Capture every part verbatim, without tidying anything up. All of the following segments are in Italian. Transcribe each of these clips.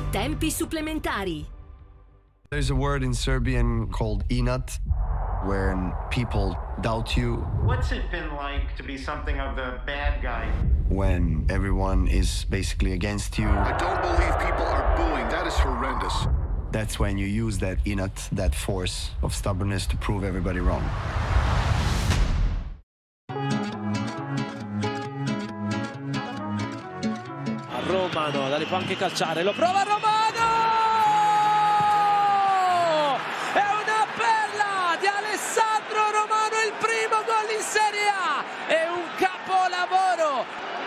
Tempi supplementari. There's a word in Serbian called inat, when people doubt you. What's it been like to be something of the bad guy? When everyone is basically against you. I don't believe people are booing. That is horrendous. That's when you use that inat, that force of stubbornness to prove everybody wrong. Romano, Dali può anche calciare, lo prova Romano! È una perla di Alessandro Romano, il primo gol in Serie A, è un capolavoro!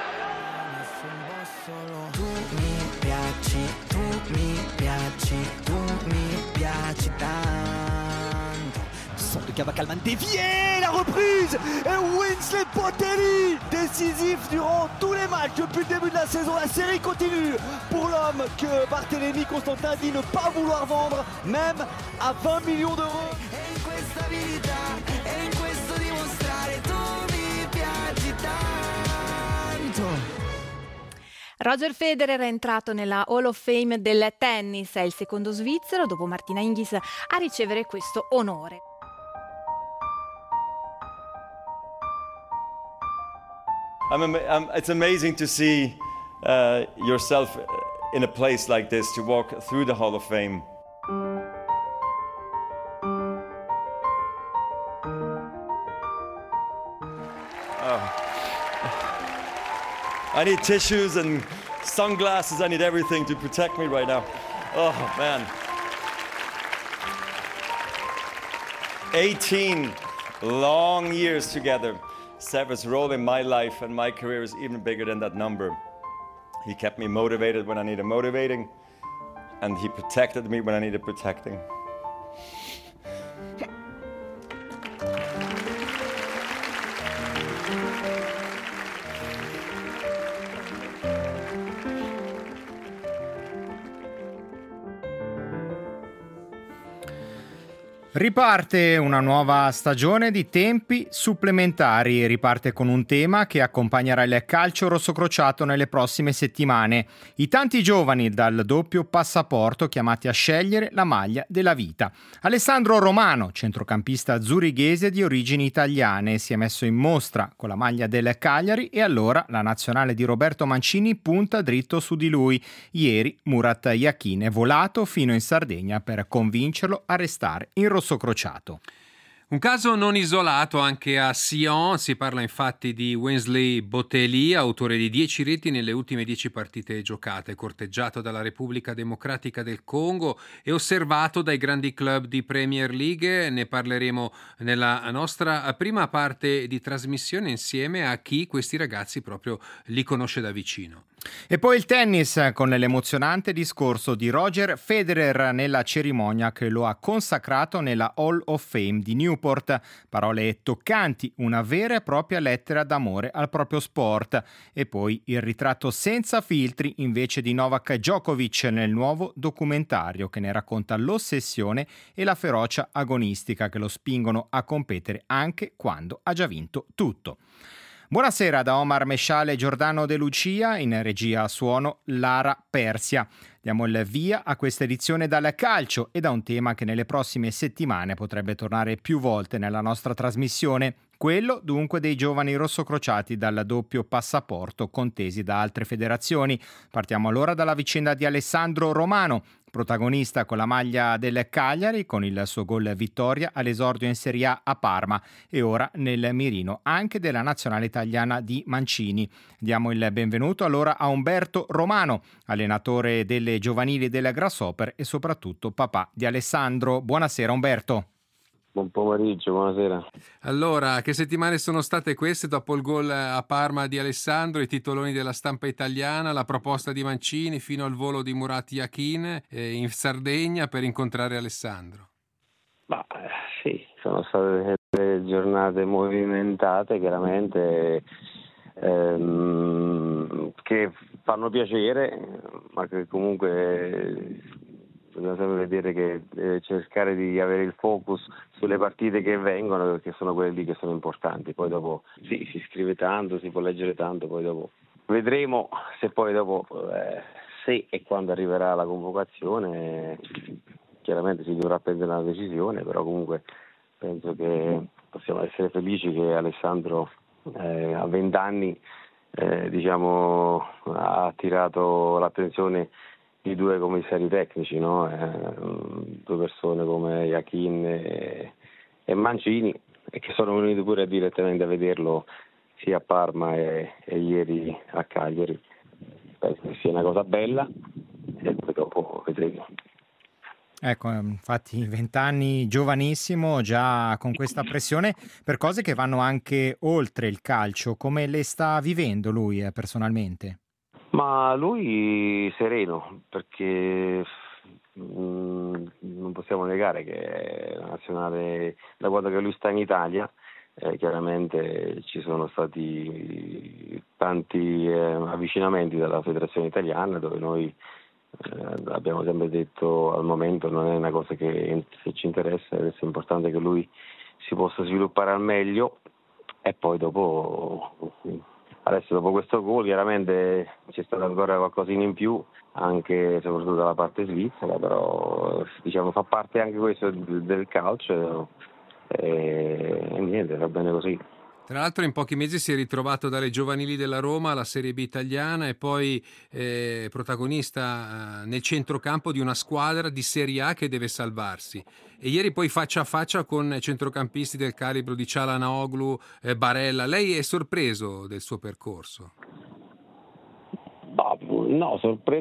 Tu mi piaci, tu mi piaci, tu mi piaci tanto. Centre de Cavacal dévié, la reprise et Winsley Botelli décisif durant tous les matchs depuis le début de la saison. La série continue pour l'homme que Barthélémy Constantin dit ne pas vouloir vendre même à vingt millions d'euros. E in questa vita, e in questo dimostrare tu mi piaci tanto. Roger Federer è entrato nella Hall of Fame del tennis, è il secondo svizzero dopo Martina Hingis a ricevere questo onore. I'm, I'm, it's amazing to see uh, yourself in a place like this, to walk through the Hall of Fame. Oh. I need tissues and sunglasses, I need everything to protect me right now. Oh man. eighteen long years together. Sever's role in my life and my career is even bigger than that number. He kept me motivated when I needed motivating, and he protected me when I needed protecting. Riparte una nuova stagione di Tempi supplementari, riparte con un tema che accompagnerà il calcio rossocrociato nelle prossime settimane. I tanti giovani dal doppio passaporto chiamati a scegliere la maglia della vita. Alessandro Romano, centrocampista zurighese di origini italiane, si è messo in mostra con la maglia del Cagliari e allora la nazionale di Roberto Mancini punta dritto su di lui. Ieri Murat Yakin è volato fino in Sardegna per convincerlo a restare in rosso crociato. Un caso non isolato anche a Sion, si parla infatti di Winsley Botelli, autore di dieci reti nelle ultime dieci partite giocate, corteggiato dalla Repubblica Democratica del Congo e osservato dai grandi club di Premier League. Ne parleremo nella nostra prima parte di trasmissione insieme a chi questi ragazzi proprio li conosce da vicino. E poi il tennis con l'emozionante discorso di Roger Federer nella cerimonia che lo ha consacrato nella Hall of Fame di Newport. Parole toccanti, una vera e propria lettera d'amore al proprio sport. E poi il ritratto senza filtri invece di Novak Djokovic nel nuovo documentario che ne racconta l'ossessione e la ferocia agonistica che lo spingono a competere anche quando ha già vinto tutto. Buonasera da Omar Mesciale e Giordano De Lucia, in regia suono Lara Persia. Diamo il via a questa edizione dal calcio e da un tema che nelle prossime settimane potrebbe tornare più volte nella nostra trasmissione, quello dunque dei giovani rossocrociati dal doppio passaporto contesi da altre federazioni. Partiamo allora dalla vicenda di Alessandro Romano, protagonista con la maglia del Cagliari con il suo gol vittoria all'esordio in Serie A a Parma e ora nel mirino anche della nazionale italiana di Mancini. Diamo il benvenuto allora a Umberto Romano, allenatore delle giovanili del Grasshopper e soprattutto papà di Alessandro. Buonasera Umberto. Buon pomeriggio, buonasera. Allora, che settimane sono state queste dopo il gol a Parma di Alessandro, i titoloni della stampa italiana, la proposta di Mancini fino al volo di Murat Yakin eh, in Sardegna per incontrare Alessandro? Ma sì, sono state delle giornate movimentate, chiaramente, ehm, che fanno piacere, ma che comunque bisogna sempre vedere che eh, cercare di avere il focus sulle partite che vengono, perché sono quelle lì che sono importanti. Poi dopo sì, si scrive tanto, si può leggere tanto, poi dopo vedremo se poi dopo eh, se e quando arriverà la convocazione chiaramente si dovrà prendere una decisione, però comunque penso che possiamo essere felici che Alessandro eh, a venti anni eh, diciamo, ha attirato l'attenzione di due commissari tecnici, no? eh, due persone come Iachín e, e Mancini, e che sono venuti pure direttamente a vederlo sia a Parma e, e ieri a Cagliari. Penso che sia una cosa bella e poi dopo vedremo. Ecco, infatti vent'anni, giovanissimo, già con questa pressione per cose che vanno anche oltre il calcio. Come le sta vivendo lui eh, personalmente? Ma lui sereno, perché mh, non possiamo negare che è nazionale da quando che lui sta in Italia. Eh, chiaramente ci sono stati tanti eh, avvicinamenti dalla federazione italiana, dove noi eh, abbiamo sempre detto al momento non è una cosa che, che ci interessa, è importante che lui si possa sviluppare al meglio, e poi dopo adesso dopo questo gol chiaramente c'è stato ancora qualcosina in più, anche soprattutto dalla parte svizzera, però diciamo fa parte anche questo del calcio. E niente, va bene così. Tra l'altro in pochi mesi si è ritrovato dalle giovanili della Roma alla Serie B italiana e poi eh, protagonista eh, nel centrocampo di una squadra di Serie A che deve salvarsi. E ieri poi faccia a faccia con centrocampisti del calibro di Çalhanoğlu, eh, Barella. Lei è sorpreso del suo percorso? No,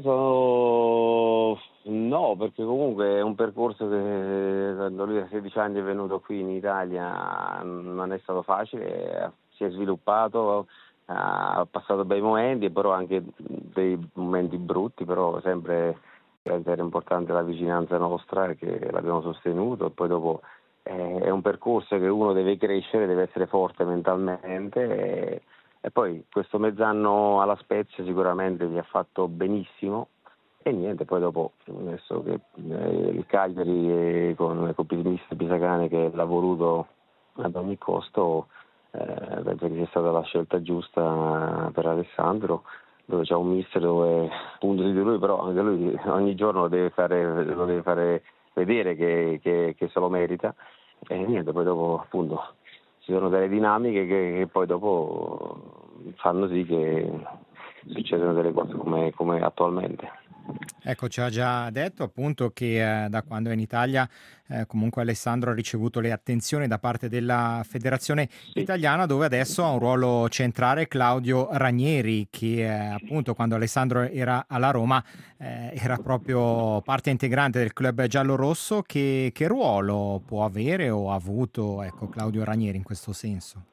sorpreso no, perché comunque è un percorso che quando lui a sedici anni è venuto qui in Italia non è stato facile, si è sviluppato, ha passato bei momenti, però anche dei momenti brutti, però sempre era importante la vicinanza nostra che l'abbiamo sostenuto, e poi dopo è un percorso che uno deve crescere, deve essere forte mentalmente e, e poi questo mezz'anno alla Spezia sicuramente gli ha fatto benissimo. E niente, poi dopo adesso che eh, il Cagliari eh, con il mister Pisacane che l'ha voluto ad ogni costo, eh, penso che sia stata la scelta giusta per Alessandro, dove c'è un mister dove punto di lui, però anche lui ogni giorno lo deve fare, lo deve fare vedere che, che, che se lo merita. E niente, poi dopo appunto ci sono delle dinamiche che, che poi dopo fanno sì che succedano delle cose come, come attualmente. Ecco, ci ha già detto appunto che eh, da quando è in Italia eh, comunque Alessandro ha ricevuto le attenzioni da parte della federazione italiana, dove adesso ha un ruolo centrale Claudio Ranieri, che eh, appunto quando Alessandro era alla Roma eh, era proprio parte integrante del club giallorosso. Che, che ruolo può avere o ha avuto ecco, Claudio Ranieri in questo senso?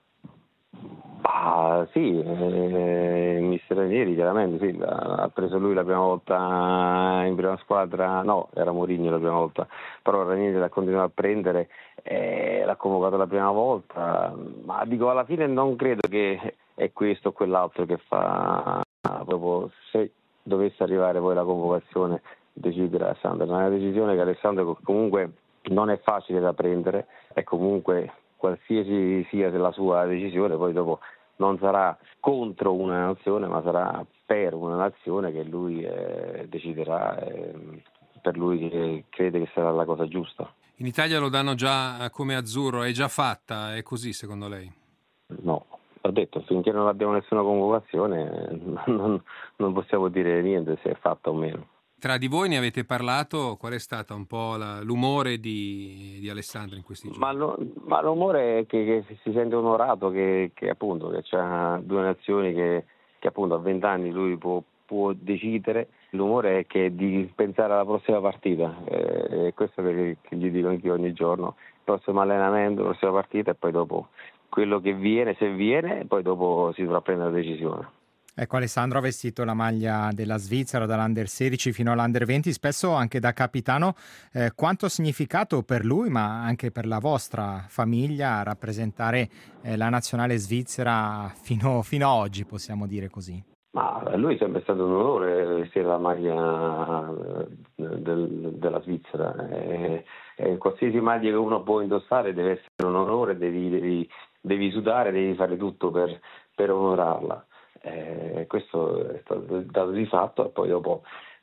Ah, sì, eh, il mister Ranieri chiaramente sì, ha preso lui la prima volta in prima squadra, no, era Mourinho la prima volta, però Ranieri l'ha continuato a prendere, eh, l'ha convocato la prima volta, ma dico alla fine non credo che è questo o quell'altro che fa, proprio se dovesse arrivare poi la convocazione decidere Alessandro, è una decisione che Alessandro comunque non è facile da prendere e comunque qualsiasi sia la sua decisione poi dopo non sarà contro una nazione, ma sarà per una nazione che lui eh, deciderà, eh, per lui che crede che sarà la cosa giusta. In Italia lo danno già come azzurro, è già fatta, è così secondo lei? No, ho detto, finché non abbiamo nessuna convocazione non, non possiamo dire niente se è fatta o meno. Tra di voi ne avete parlato? Qual è stata un po' la, l'umore di, di Alessandro in questi giorni? Ma, lo, ma l'umore è che, che si sente onorato che, che appunto che c'ha due nazioni che, che appunto a vent'anni lui può, può decidere. L'umore è che di pensare alla prossima partita, eh, è questo che, che gli dico anch'io ogni giorno, il prossimo allenamento, la prossima partita e poi dopo quello che viene, se viene, e poi dopo si dovrà prendere la decisione. Ecco, Alessandro ha vestito la maglia della Svizzera dall'Under sedici fino all'Under venti, spesso anche da capitano. Eh, quanto ha significato per lui, ma anche per la vostra famiglia, rappresentare eh, la nazionale svizzera fino, fino a oggi, possiamo dire così? Ma a lui è sempre stato un onore vestire la maglia del, della Svizzera. E, e qualsiasi maglia che uno può indossare deve essere un onore, devi, devi, devi sudare, devi fare tutto per, per onorarla. Eh, questo è stato dato di fatto e poi dopo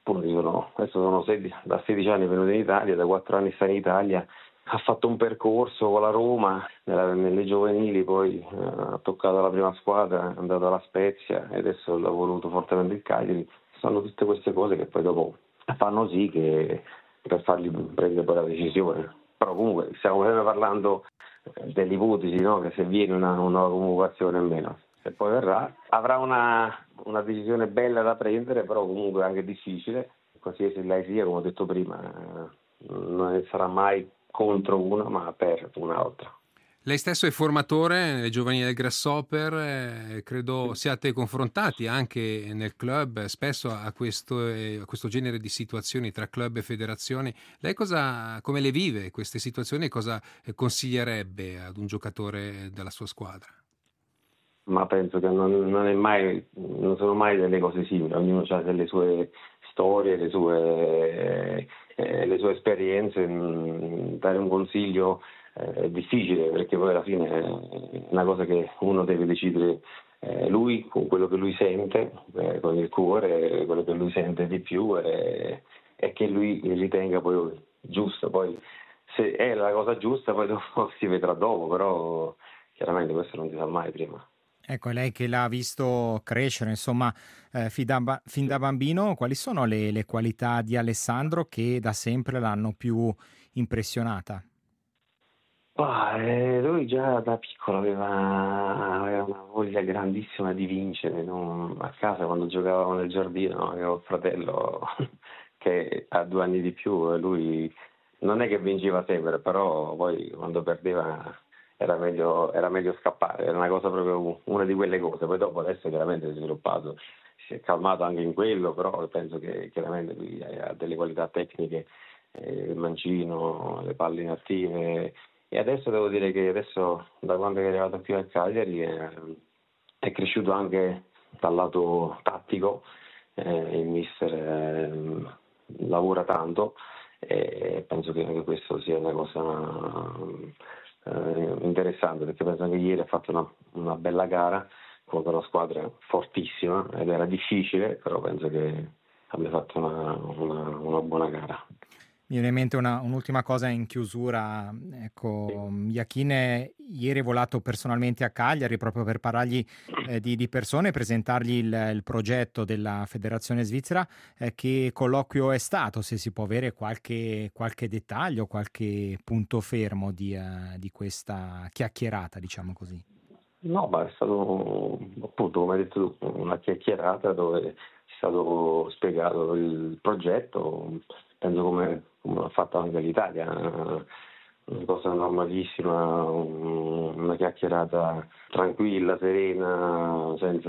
appunto sono, adesso sono sedici, da sedici anni venuto in Italia, da quattro anni sta in Italia, ha fatto un percorso con la Roma, nella, nelle giovanili, poi eh, ha toccato la prima squadra, è andato alla Spezia e adesso l'ha voluto fortemente il Cagliari. Sono tutte queste cose che poi dopo fanno sì che per fargli prendere poi la decisione. Però comunque stiamo sempre parlando dell'ipotesi, no? Che se viene una, una convocazione o meno, se poi verrà avrà una, una decisione bella da prendere, però comunque anche difficile, qualsiasi lei sia, come ho detto prima, non sarà mai contro una ma per un'altra. Lei stesso è formatore nelle giovanili del Grasshopper, eh, credo siate confrontati anche nel club spesso a questo, eh, a questo genere di situazioni tra club e federazioni. Lei cosa, come le vive queste situazioni e cosa consiglierebbe ad un giocatore della sua squadra? Ma penso che non, non è mai, non sono mai delle cose simili, ognuno ha delle sue storie, le sue, eh, le sue esperienze, mh, dare un consiglio è difficile perché poi alla fine è una cosa che uno deve decidere eh, lui con quello che lui sente, eh, con il cuore, quello che lui sente di più e, e che lui ritenga poi giusto. Poi se è la cosa giusta poi dopo si vedrà dopo, però chiaramente questo non si sa mai prima. Ecco, lei che l'ha visto crescere, insomma, eh, fin, da, fin da bambino, quali sono le, le qualità di Alessandro che da sempre l'hanno più impressionata? Ah, eh, lui già da piccolo aveva, aveva una voglia grandissima di vincere, no? A casa quando giocavamo nel giardino avevo il fratello che ha due anni di più e lui non è che vinceva sempre, però poi quando perdeva era meglio, era meglio scappare, era una cosa proprio una di quelle cose. Poi dopo adesso chiaramente si è sviluppato, si è calmato anche in quello, però penso che chiaramente lui ha delle qualità tecniche, eh, il mancino, le palle inattive. E adesso devo dire che adesso da quando è arrivato qui al Cagliari è, è cresciuto anche dal lato tattico, eh, il mister eh, lavora tanto e penso che anche questo sia una cosa eh, interessante, perché penso che ieri ha fatto una, una bella gara contro una squadra fortissima ed era difficile, però penso che abbia fatto una, una, una buona gara. Mi viene in mente una, un'ultima cosa in chiusura, ecco, Iachine ieri è volato personalmente a Cagliari proprio per parlargli eh, di, di persone e presentargli il, il progetto della Federazione Svizzera. Eh, che colloquio è stato, se si può avere qualche, qualche dettaglio, qualche punto fermo di, uh, di questa chiacchierata, diciamo così? No, ma è stato appunto, come hai detto tu, una chiacchierata dove è stato spiegato il progetto, penso come, come l'ha fatto anche l'Italia, una cosa normalissima, una chiacchierata tranquilla, serena, senza...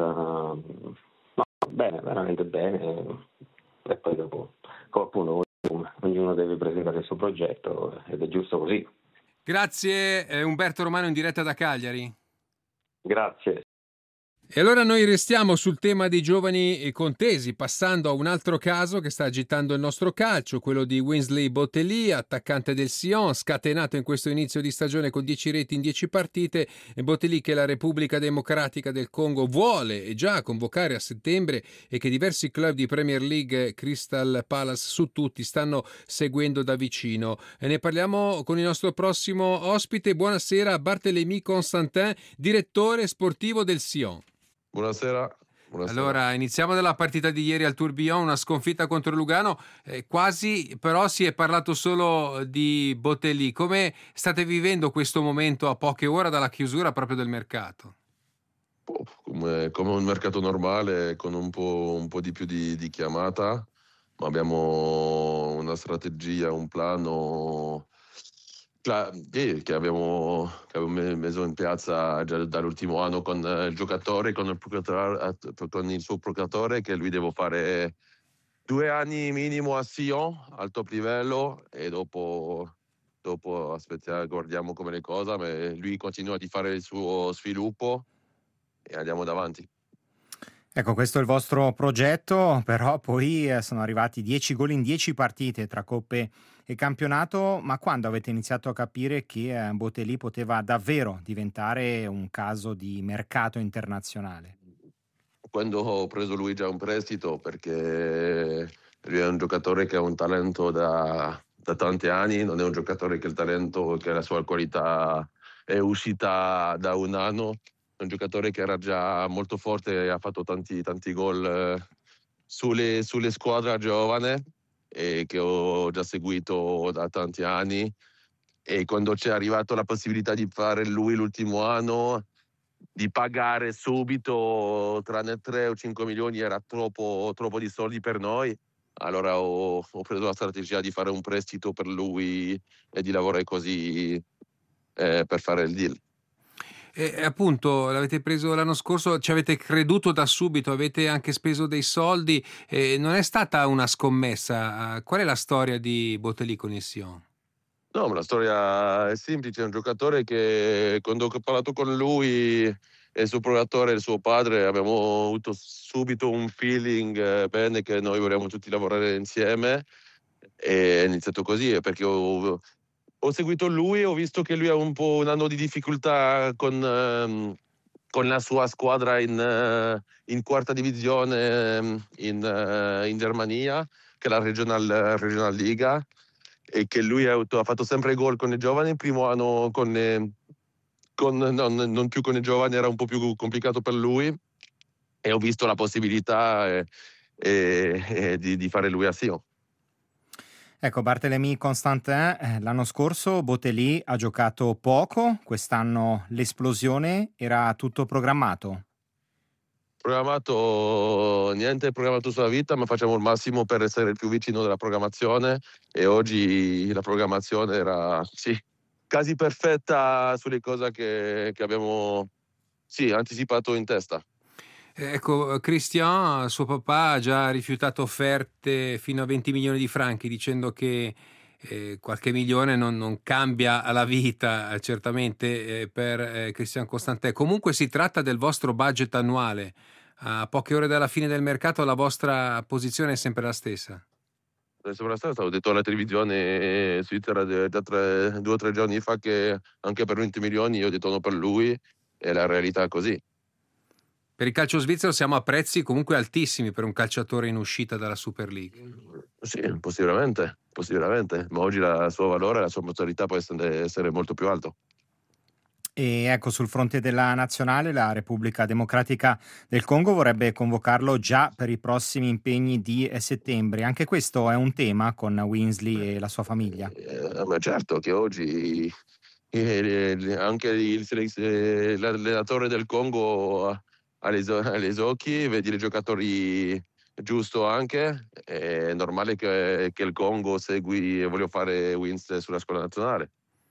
No, bene, veramente bene, e poi dopo, appunto, ognuno deve presentare il suo progetto ed è giusto così. Grazie eh, Umberto Romano in diretta da Cagliari. Grazie. E allora noi restiamo sul tema dei giovani contesi, passando a un altro caso che sta agitando il nostro calcio, quello di Winsley Botelli, attaccante del Sion, scatenato in questo inizio di stagione con dieci reti in dieci partite. E Botelli che la Repubblica Democratica del Congo vuole e già convocare a settembre e che diversi club di Premier League, Crystal Palace su tutti, stanno seguendo da vicino. E ne parliamo con il nostro prossimo ospite. Buonasera, Barthélemy Constantin, direttore sportivo del Sion. Buonasera. Buonasera. Allora, iniziamo dalla partita di ieri al Tourbillon, una sconfitta contro Lugano, eh, quasi però si è parlato solo di Botelli. Come state vivendo questo momento a poche ore dalla chiusura proprio del mercato? Come, come un mercato normale, con un po', un po' di più di, di chiamata, ma abbiamo una strategia, un plano che abbiamo, che abbiamo messo in piazza già dall'ultimo anno con il giocatore, con il, con il suo procuratore, che lui deve fare due anni minimo a Sion, al top livello, e dopo, dopo aspettiamo, guardiamo come le cose, ma lui continua di fare il suo sviluppo e andiamo davanti. Ecco, questo è il vostro progetto, però poi sono arrivati dieci gol in dieci partite tra coppe e campionato, ma quando avete iniziato a capire che Botelli poteva davvero diventare un caso di mercato internazionale? quando ho preso lui già un prestito, perché lui è un giocatore che ha un talento da, da tanti anni, non è un giocatore che il talento, che la sua qualità è uscita da un anno, è un giocatore che era già molto forte e ha fatto tanti, tanti gol eh, sulle, sulle squadre giovane e che ho già seguito da tanti anni, e quando c'è arrivato la possibilità di fare lui l'ultimo anno, di pagare subito tranne tre o cinque milioni era troppo, troppo di soldi per noi. Allora ho, ho preso la strategia di fare un prestito per lui e di lavorare così eh, per fare il deal. E appunto l'avete preso l'anno scorso, ci avete creduto da subito, avete anche speso dei soldi, eh, non è stata una scommessa. Qual è la storia di Botelli con il Sion? No, ma la storia è semplice, è un giocatore che quando ho parlato con lui e il suo procuratore e il suo padre abbiamo avuto subito un feeling eh, bene che noi vorremmo tutti lavorare insieme, e è iniziato così perché ho, ho seguito lui e ho visto che lui ha un po' un anno di difficoltà con, ehm, con la sua squadra in, eh, in quarta divisione in, eh, in Germania, che è la Regional, Regional Liga, e che lui ha, ha fatto sempre gol con i giovani. Il primo anno con, eh, con no, non più con i giovani era un po' più complicato per lui, e ho visto la possibilità eh, eh, eh, di, di fare lui a Sion. Ecco, Barthélemy Constantin, eh, l'anno scorso Botelli ha giocato poco, quest'anno l'esplosione, era tutto programmato? Programmato, niente è programmato sulla vita, ma facciamo il massimo per essere il più vicino della programmazione, e oggi la programmazione era sì, quasi perfetta sulle cose che, che abbiamo sì, anticipato in testa. Ecco, Christian, suo papà ha già rifiutato offerte fino a venti milioni di franchi, dicendo che eh, qualche milione non, non cambia la vita, eh, certamente, eh, per eh, Christian Constantin. Comunque si tratta del vostro budget annuale. A poche ore dalla fine del mercato la vostra posizione è sempre la stessa. Sembra stata, ho detto alla televisione svizzera già tre, due o tre giorni fa che anche per venti milioni io ho detto no per lui, e la realtà è così. Per il calcio svizzero siamo a prezzi comunque altissimi per un calciatore in uscita dalla Super League. Sì, possibilmente, possibilmente, ma oggi la sua valore, la sua potenzialità può essere molto più alto. E ecco, sul fronte della nazionale, la Repubblica Democratica del Congo vorrebbe convocarlo già per i prossimi impegni di settembre. Anche questo è un tema con Winsley e la sua famiglia. Eh, ma certo che oggi eh, anche il, il, l'allenatore del Congo ha gli occhi, vedi i giocatori giusto anche, è normale che, che il Congo segui e voglio fare Winsley sulla squadra nazionale.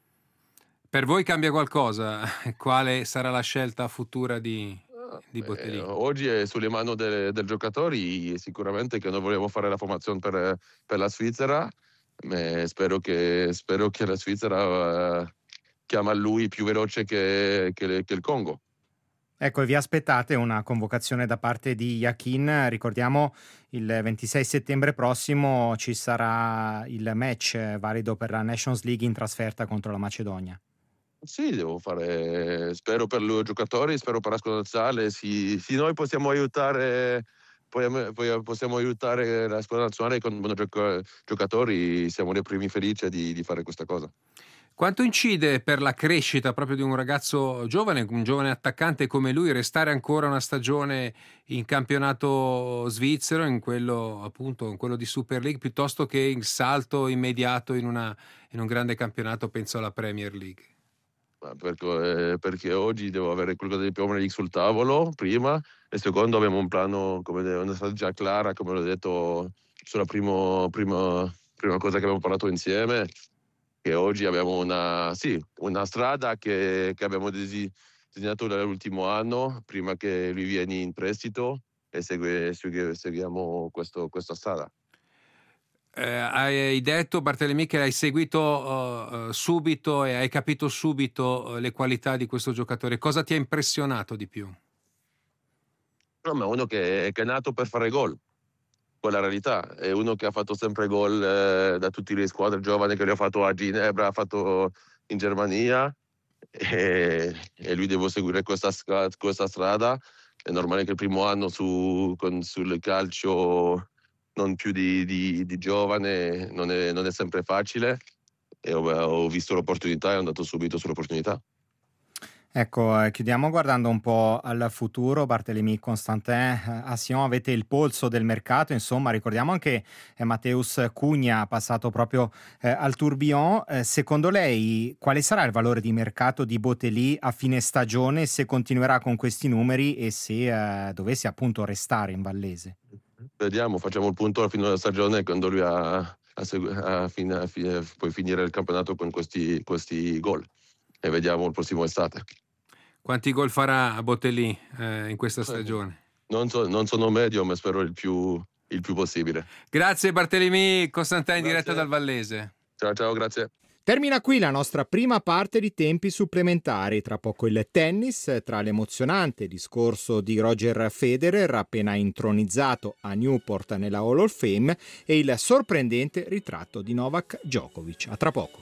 Per voi cambia qualcosa? Quale sarà la scelta futura di, di Botelli? Eh, oggi è sulle mani dei del giocatori, sicuramente che noi vogliamo fare la formazione per, per la Svizzera, ma spero che, spero che la Svizzera uh, chiama lui più veloce che, che, che il Congo. Ecco, e vi aspettate una convocazione da parte di Yakin. Ricordiamo, il ventisei settembre prossimo ci sarà il match valido per la Nations League in trasferta contro la Macedonia. Sì, devo fare, spero per i giocatori, spero per la squadra nazionale. Sì, sì, noi possiamo aiutare, poi possiamo aiutare la squadra nazionale con buoni giocatori, siamo i primi felici di, di fare questa cosa. Quanto incide per la crescita proprio di un ragazzo giovane, un giovane attaccante come lui, restare ancora una stagione in campionato svizzero, in quello appunto, in quello di Super League, piuttosto che il salto immediato in, una, in un grande campionato, penso alla Premier League? Perché, perché oggi devo avere qualcosa di Premier League sul tavolo, prima, e secondo abbiamo un plano, come una strategia clara, come l'ho detto sulla primo, prima, prima cosa che abbiamo parlato insieme, che oggi abbiamo una, sì, una strada che, che abbiamo disegnato dall'ultimo anno, prima che lui viene in prestito, e segue, segue, seguiamo questo, questa strada. Eh, hai detto, Barthélemy, che hai seguito uh, subito e hai capito subito uh, le qualità di questo giocatore. Cosa ti ha impressionato di più? No, ma uno che, che è nato per fare gol, quella è la realtà. È uno che ha fatto sempre gol eh, da tutte le squadre giovani, che le ha fatto a Ginebra, ha fatto in Germania, e, e lui deve seguire questa, questa strada. è normale che il primo anno su, con, sul calcio non più di, di, di giovane non è, non è sempre facile, e ho, ho visto l'opportunità e ho andato subito sull'opportunità. Ecco, eh, chiudiamo guardando un po' al futuro. Barthélemy Constantin, eh, a Sion avete il polso del mercato, insomma ricordiamo anche eh, Mateusz Cugna passato proprio eh, al Tourbillon. Eh, secondo lei quale sarà il valore di mercato di Botelli a fine stagione, se continuerà con questi numeri e se eh, dovesse appunto restare in Vallese? Vediamo, facciamo il punto alla fine della stagione, quando lui ha, a segu- a fine, a fine, puoi finire il campionato con questi, questi gol, e vediamo il prossimo estate. Quanti gol farà a Botelli eh, in questa stagione? Non, so, non sono medio, ma spero il più, il più possibile. Grazie Barthélemy Constantin in diretta dal Vallese. Ciao ciao, grazie. Termina qui la nostra prima parte di tempi supplementari. Tra poco il tennis, tra l'emozionante discorso di Roger Federer appena intronizzato a Newport nella Hall of Fame e il sorprendente ritratto di Novak Djokovic. A tra poco.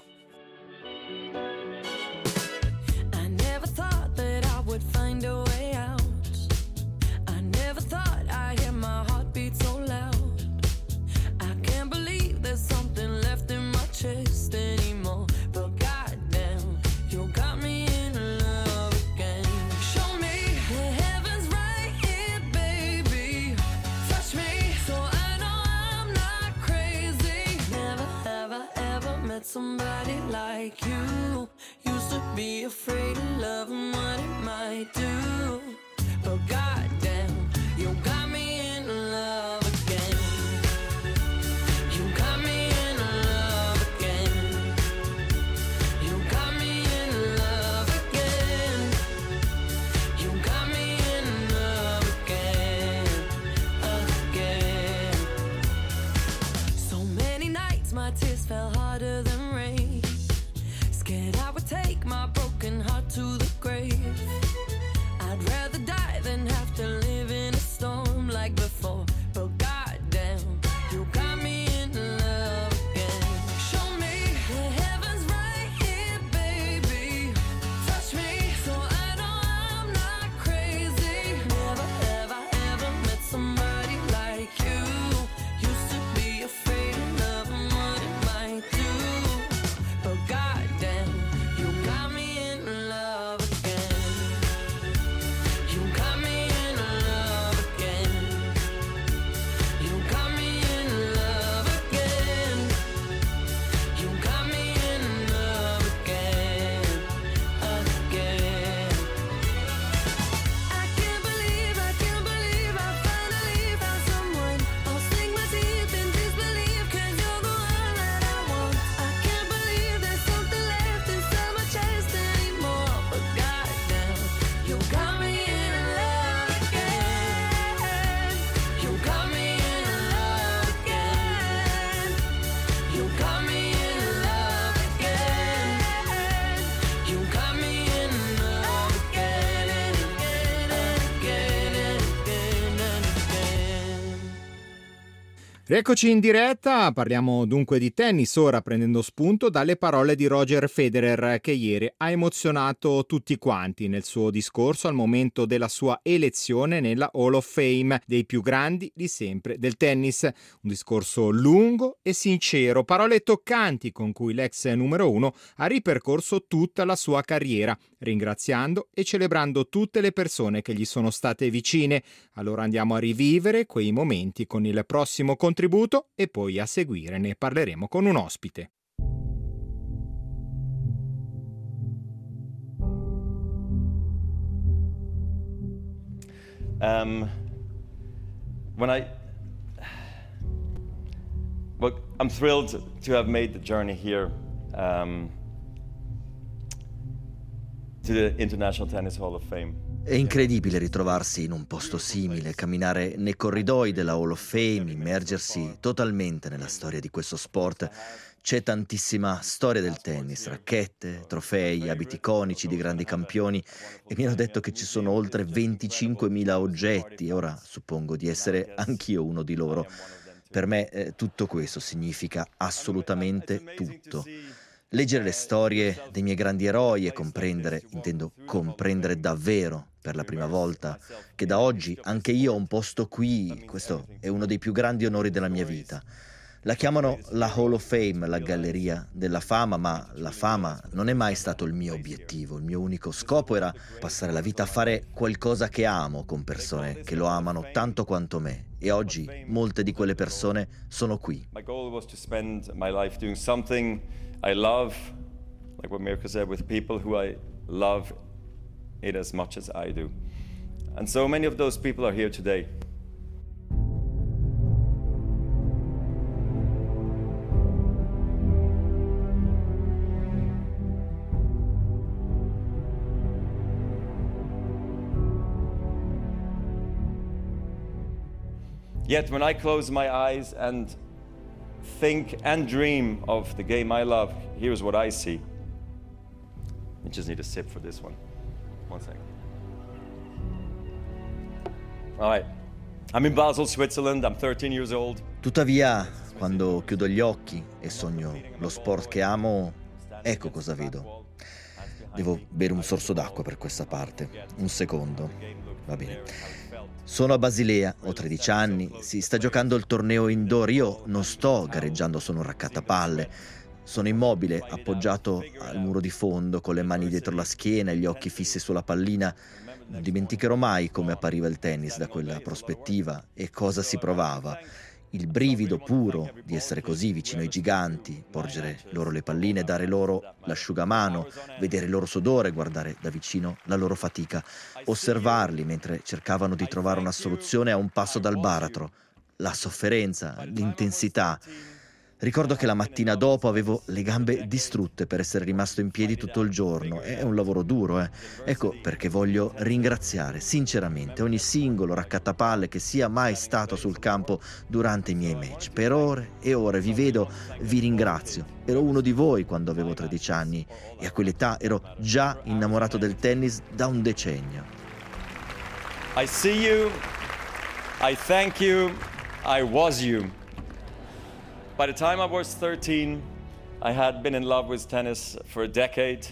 Somebody like you used to be afraid of love and what it might do, but goddamn, you got me in love again. You got me in love again. You got me in love again. You got me in love again, again. So many nights my tears fell harder than scared I would take my broken heart to the grave. I'd rather die than have to live in a storm like before. But goddamn, you got me in love again. Show me the heavens right here, baby. Touch me so I know I'm not crazy. Never, ever, ever met somebody like you. Used to be afraid of love and what it might do. But goddamn, you got me in love again. You got me in love again. You got me in love again. You got me in love again, again. I can't believe, I can't believe I finally found someone. I'll sink my teeth in disbelief, 'cause you're the one that I want. I can't believe there's something left inside my chest anymore. But goddamn, you got me in love again. You got me in love again. You got me in love again. You got me in love again and again and again and again and again. Rieccoci in diretta, parliamo dunque di tennis ora, prendendo spunto dalle parole di Roger Federer, che ieri ha emozionato tutti quanti nel suo discorso al momento della sua elezione nella Hall of Fame dei più grandi di sempre del tennis. Un discorso lungo e sincero, parole toccanti con cui l'ex numero uno ha ripercorso tutta la sua carriera, ringraziando e celebrando tutte le persone che gli sono state vicine. Allora andiamo a rivivere quei momenti con il prossimo contributo e poi a seguire ne parleremo con un ospite. Um, when I, well, I'm thrilled to have made the journey here um, to the International Tennis Hall of Fame. È incredibile ritrovarsi in un posto simile, camminare nei corridoi della Hall of Fame, immergersi totalmente nella storia di questo sport. C'è tantissima storia del tennis, racchette, trofei, abiti iconici di grandi campioni, e mi hanno detto che ci sono oltre venticinquemila oggetti, e ora suppongo di essere anch'io uno di loro. Per me eh, tutto questo significa assolutamente tutto. Leggere le storie dei miei grandi eroi e comprendere, intendo comprendere davvero per la prima volta, che da oggi anche io ho un posto qui, questo è uno dei più grandi onori della mia vita. La chiamano la Hall of Fame, la galleria della fama, ma la fama non è mai stato il mio obiettivo. Il mio unico scopo era passare la vita a fare qualcosa che amo con persone che lo amano tanto quanto me. E oggi molte di quelle persone sono qui. My goal was to spend my life doing something I love, like what Mirko said, with people who I love it as much as I do. And so many of those people are here today. Yet when I close my eyes and think and dream of the game I love, here's what I see. I just need a sip for this one. One second. All right. I'm in Basel, Switzerland. I'm thirteen years old. Tuttavia, quando chiudo gli occhi e sogno lo sport che amo, ecco cosa vedo. Devo bere un sorso d'acqua per questa parte. Un secondo. Va bene. Sono a Basilea, ho tredici anni, si sta giocando il torneo indoor, io non sto gareggiando, sono un raccattapalle. Sono immobile, appoggiato al muro di fondo, con le mani dietro la schiena e gli occhi fissi sulla pallina. Non dimenticherò mai come appariva il tennis da quella prospettiva e cosa si provava. Il brivido puro di essere così vicino ai giganti, porgere loro le palline, dare loro l'asciugamano, vedere il loro sudore, guardare da vicino la loro fatica, osservarli mentre cercavano di trovare una soluzione a un passo dal baratro, la sofferenza, l'intensità. Ricordo che la mattina dopo avevo le gambe distrutte per essere rimasto in piedi tutto il giorno. È un lavoro duro, eh. Ecco perché voglio ringraziare sinceramente ogni singolo raccattapalle che sia mai stato sul campo durante i miei match. Per ore e ore vi vedo, vi ringrazio. Ero uno di voi quando avevo tredici anni e a quell'età ero già innamorato del tennis da un decennio. I see you, I thank you, I was you. By the time I was thirteen, I had been in love with tennis for a decade.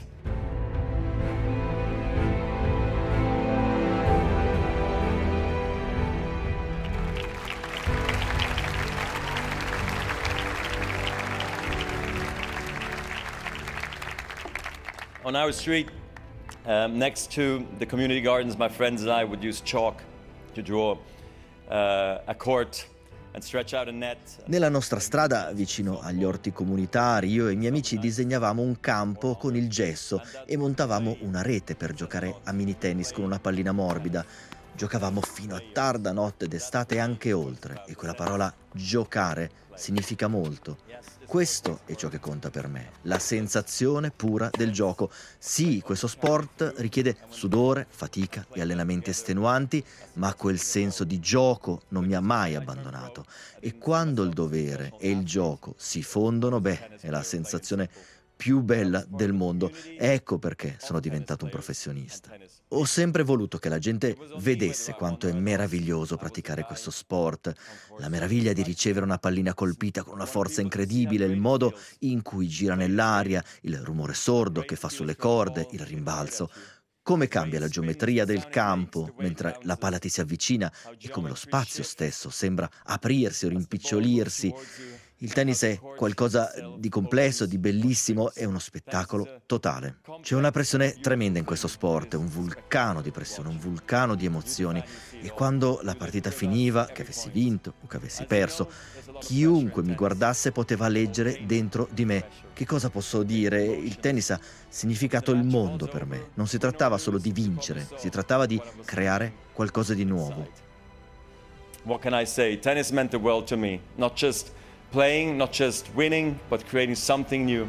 On our street, um, next to the community gardens, my friends and I would use chalk to draw uh, a court. Nella nostra strada, vicino agli orti comunitari, io e i miei amici disegnavamo un campo con il gesso e montavamo una rete per giocare a mini tennis con una pallina morbida. Giocavamo fino a tarda notte d'estate e anche oltre, e quella parola giocare significa molto. Questo è ciò che conta per me, la sensazione pura del gioco. Sì, questo sport richiede sudore, fatica e allenamenti estenuanti, ma quel senso di gioco non mi ha mai abbandonato. E quando il dovere e il gioco si fondono, beh, è la sensazione più bella del mondo. Ecco perché sono diventato un professionista. Ho sempre voluto che la gente vedesse quanto è meraviglioso praticare questo sport, la meraviglia di ricevere una pallina colpita con una forza incredibile, il modo in cui gira nell'aria, il rumore sordo che fa sulle corde, il rimbalzo, come cambia la geometria del campo mentre la palla ti si avvicina e come lo spazio stesso sembra aprirsi o rimpicciolirsi. Il tennis è qualcosa di complesso, di bellissimo, è uno spettacolo totale. C'è una pressione tremenda in questo sport, un vulcano di pressione, un vulcano di emozioni. E quando la partita finiva, che avessi vinto o che avessi perso, chiunque mi guardasse poteva leggere dentro di me. Che cosa posso dire? Il tennis ha significato il mondo per me. Non si trattava solo di vincere, si trattava di creare qualcosa di nuovo. What can I say? Tennis meant the world to me, not just playing, not just winning, but creating something new.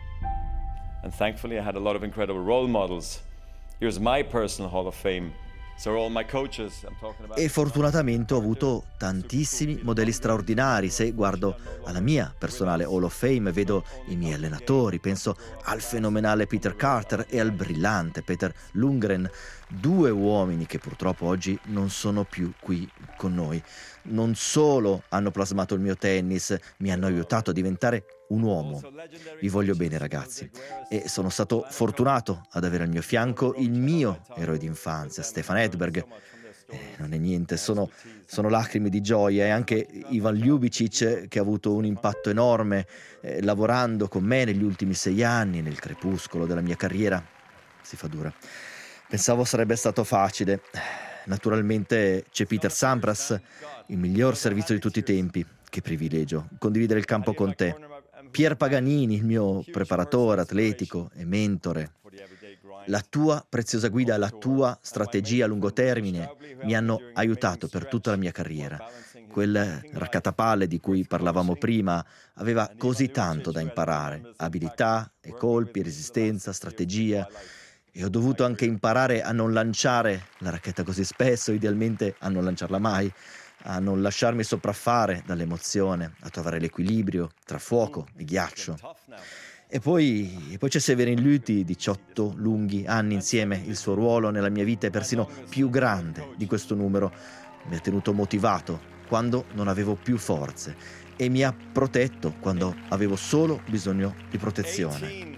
And thankfully I had a lot of incredible role models. Here's my personal Hall of Fame. E fortunatamente ho avuto tantissimi modelli straordinari. Se guardo alla mia personale Hall of Fame, vedo i miei allenatori, penso al fenomenale Peter Carter e al brillante Peter Lundgren, due uomini che purtroppo oggi non sono più qui con noi. Non solo hanno plasmato il mio tennis, mi hanno aiutato a diventare un uomo. Vi voglio bene, ragazzi, e sono stato fortunato ad avere al mio fianco il mio eroe d'infanzia, Stefan Edberg. Eh, non è niente, sono, sono lacrime di gioia. E anche Ivan Ljubicic, che ha avuto un impatto enorme eh, lavorando con me negli ultimi sei anni, nel crepuscolo della mia carriera. Si fa dura. Pensavo sarebbe stato facile. Naturalmente c'è Peter Sampras, il miglior servizio di tutti i tempi. Che privilegio condividere il campo con te. Pier Paganini, il mio preparatore atletico e mentore. La tua preziosa guida, la tua strategia a lungo termine mi hanno aiutato per tutta la mia carriera. Quel raccattapalle di cui parlavamo prima aveva così tanto da imparare: abilità e colpi, resistenza, strategia. E ho dovuto anche imparare a non lanciare la racchetta così spesso, idealmente a non lanciarla mai, a non lasciarmi sopraffare dall'emozione, a trovare l'equilibrio tra fuoco e ghiaccio. E poi, e poi c'è Severin Lüthi, diciotto lunghi anni insieme. Il suo ruolo nella mia vita è persino più grande di questo numero. Mi ha tenuto motivato quando non avevo più forze e mi ha protetto quando avevo solo bisogno di protezione.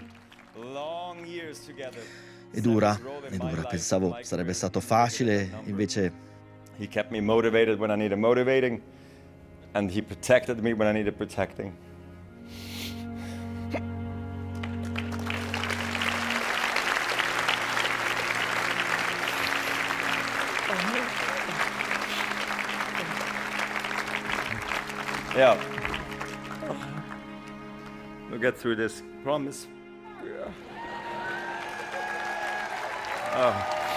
È dura, è dura. Pensavo sarebbe stato facile, invece... He kept me motivated when I needed motivating, and he protected me when I needed protecting. Yeah. We'll get through this, promise. Oh.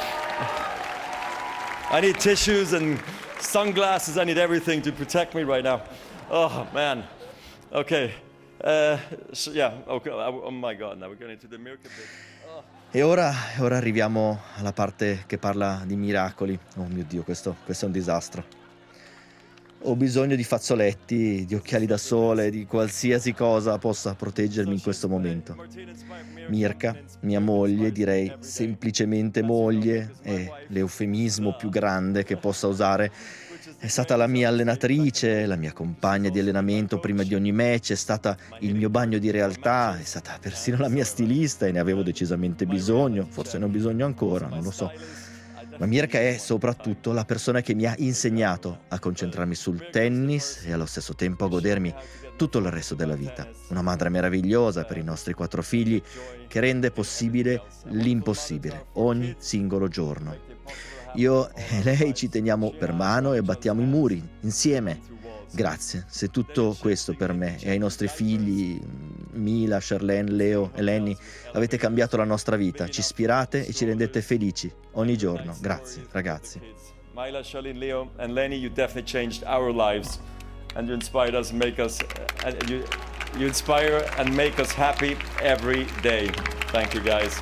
I need tissues and sunglasses. I need everything to protect me right now. Oh, man. Okay. Uh, so, yeah. Okay. Oh, my God. Now we're going into the miracle bit. Oh. E ora, ora arriviamo alla parte che parla di miracoli. Oh mio Dio, questo, questo è un disastro. Ho bisogno di fazzoletti, di occhiali da sole, di qualsiasi cosa possa proteggermi in questo momento. Mirka, mia moglie, direi semplicemente moglie, è l'eufemismo più grande che possa usare. È stata la mia allenatrice, la mia compagna di allenamento prima di ogni match, è stata il mio bagno di realtà, è stata persino la mia stilista e ne avevo decisamente bisogno, forse ne ho bisogno ancora, non lo so. Ma Mirka è soprattutto la persona che mi ha insegnato a concentrarmi sul tennis e allo stesso tempo a godermi tutto il resto della vita. Una madre meravigliosa per i nostri quattro figli che rende possibile l'impossibile ogni singolo giorno. Io e lei ci teniamo per mano e battiamo i muri insieme. Grazie, se tutto questo per me e ai nostri figli, Mila, Charlene, Leo e Lenny, avete cambiato la nostra vita, ci ispirate e ci rendete felici ogni giorno. Grazie, ragazzi. Mila, Charlene, Leo and Lenny, you definitely changed our lives and you inspired us, make us, uh, you, you inspire and make us happy every day. Thank you, guys.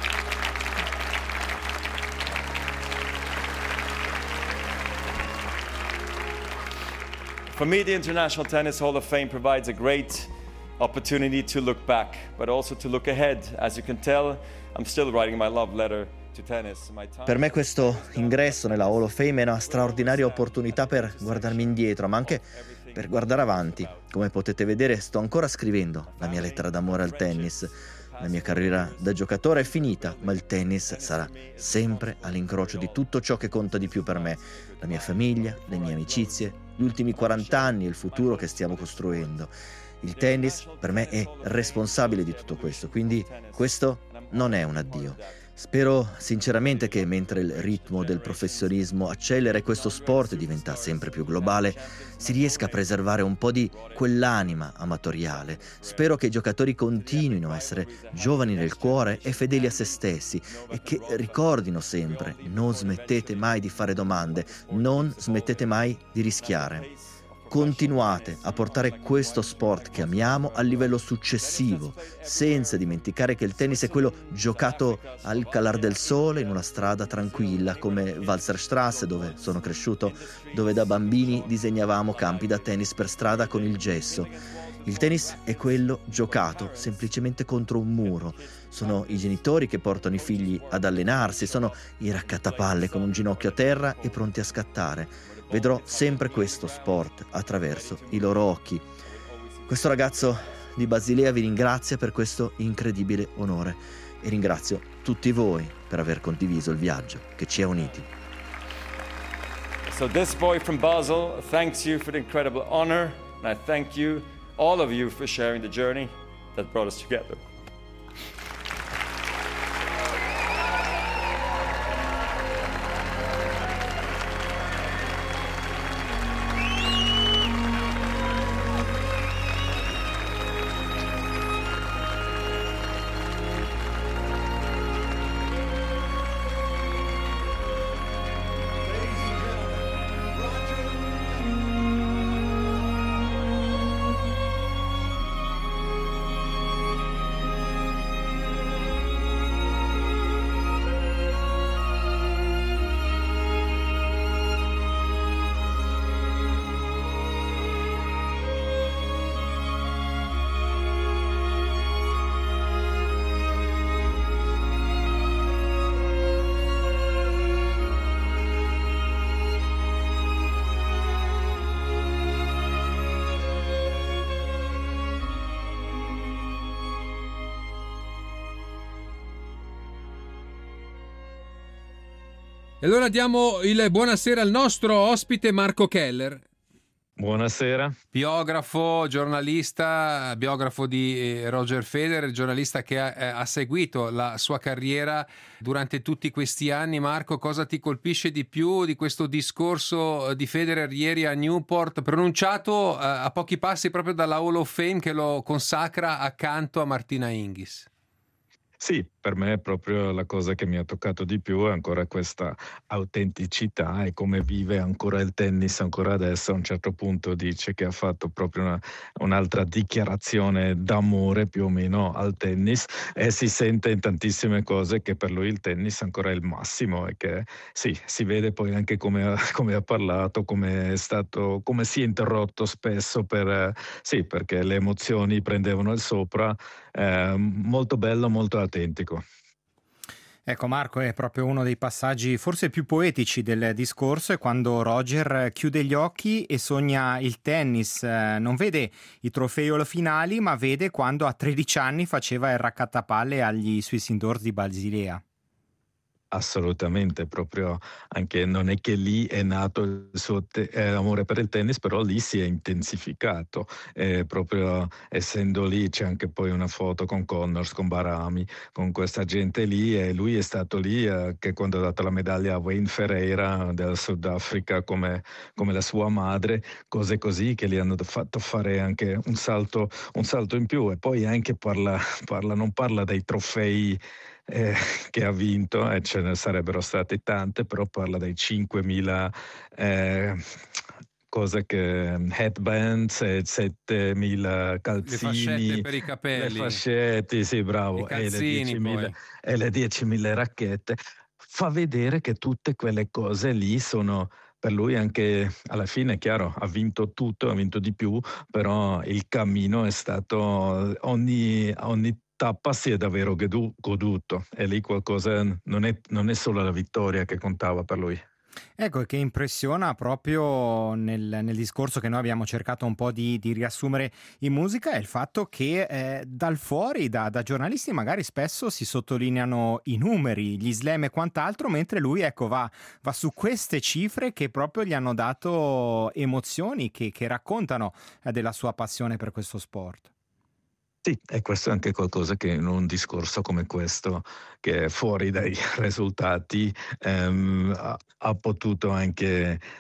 For me, the International Tennis Hall of Fame provides a great opportunity to look back, but also to look ahead. As you can tell, I'm still writing my love letter to tennis. My time... Per me questo ingresso nella Hall of Fame è una straordinaria opportunità per guardarmi indietro, ma anche per guardare avanti. Come potete vedere, sto ancora scrivendo la mia lettera d'amore al tennis. La mia carriera da giocatore è finita, ma il tennis sarà sempre all'incrocio di tutto ciò che conta di più per me. La mia famiglia, le mie amicizie, gli ultimi quaranta anni e il futuro che stiamo costruendo. Il tennis per me è responsabile di tutto questo, quindi questo non è un addio. Spero sinceramente che mentre il ritmo del professionismo accelera e questo sport diventa sempre più globale, si riesca a preservare un po' di quell'anima amatoriale. Spero che i giocatori continuino a essere giovani nel cuore e fedeli a se stessi e che ricordino sempre: non smettete mai di fare domande, non smettete mai di rischiare. continuate a portare questo sport che amiamo al livello successivo, senza dimenticare che il tennis è quello giocato al calar del sole in una strada tranquilla come Walserstrasse, dove sono cresciuto, dove da bambini disegnavamo campi da tennis per strada con il gesso. Il tennis è quello giocato semplicemente contro un muro. Sono i genitori che portano i figli ad allenarsi, sono i raccattapalle con un ginocchio a terra e pronti a scattare. Vedrò sempre questo sport attraverso i loro occhi. Questo ragazzo di Basilea vi ringrazia per questo incredibile onore e ringrazio tutti voi per aver condiviso il viaggio che ci ha uniti. So this boy from Basel thanks you for the incredible honor, and I thank you, all of you, for sharing the journey that brought us together. E allora diamo il buonasera al nostro ospite Marco Keller. Buonasera. Biografo, giornalista, biografo di Roger Federer, giornalista che ha, ha seguito la sua carriera durante tutti questi anni. Marco, cosa ti colpisce di più di questo discorso di Federer ieri a Newport, pronunciato a pochi passi proprio dalla Hall of Fame che lo consacra accanto a Martina Hingis? Sì, per me è proprio la cosa che mi ha toccato di più, è ancora questa autenticità e come vive ancora il tennis ancora adesso. A un certo punto dice che ha fatto proprio una, un'altra dichiarazione d'amore più o meno al tennis, e si sente in tantissime cose che per lui il tennis ancora è il massimo, e che sì, si vede poi anche come ha, come ha parlato, come è stato, come si è interrotto spesso per, sì, perché le emozioni prendevano il sopra. Eh, molto bello, molto autentico. Ecco Marco, è proprio uno dei passaggi forse più poetici del discorso, è quando Roger chiude gli occhi e sogna il tennis, eh, non vede i trofei o le finali, ma vede quando a tredici anni faceva il raccattapalle agli Swiss Indoors di Basilea. Assolutamente, proprio anche non è che lì è nato il suo te- eh, amore per il tennis, però lì si è intensificato, eh, proprio essendo lì. C'è anche poi una foto con Connors, con Barami, con questa gente lì, e lui è stato lì eh, che quando ha dato la medaglia a Wayne Ferreira del Sudafrica come, come la sua madre, cose così che gli hanno fatto fare anche un salto, un salto in più. E poi anche parla, parla non parla dei trofei Eh, che ha vinto, e ce ne sarebbero state tante, però parla dei cinquemila eh, cose che headbands e settemila calzini, le fascette per i capelli, le fascetti, sì, bravo, i calzini, e, le e le diecimila racchette. Fa vedere che tutte quelle cose lì sono per lui anche, alla fine, chiaro, ha vinto tutto, ha vinto di più, però il cammino è stato ogni, ogni tappa si è davvero goduto, e lì qualcosa, non è, non è solo la vittoria che contava per lui. Ecco, che impressiona proprio nel, nel discorso che noi abbiamo cercato un po' di, di riassumere in musica è il fatto che eh, dal fuori, da, da giornalisti magari spesso si sottolineano i numeri, gli slam e quant'altro, mentre lui ecco va, va su queste cifre che proprio gli hanno dato emozioni, che, che raccontano eh, della sua passione per questo sport. Sì, e questo è anche qualcosa che in un discorso come questo, che è fuori dai risultati, ehm, ha, ha potuto anche